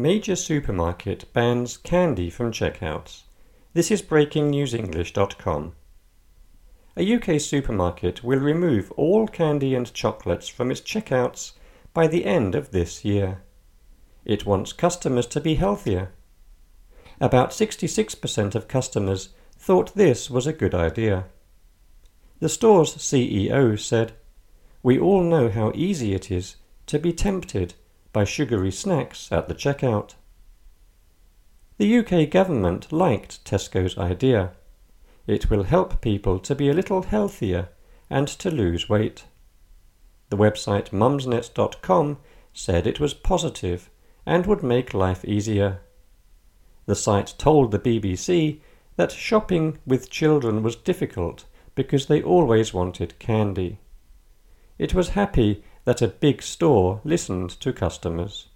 Major supermarket bans candy from checkouts. This is breakingnewsenglish.com. A UK supermarket will remove all candy and chocolates from its checkouts by the end of this year. It wants customers to be healthier. About 66% of customers thought this was a good idea. The store's CEO said, "We all know how easy it is to be tempted by sugary snacks at the checkout." The UK government liked Tesco's idea. It will help people to be a little healthier and to lose weight. The website mumsnet.com said it was positive and would make life easier. The site told the BBC that shopping with children was difficult because they always wanted candy. It was happy that a big store listened to customers.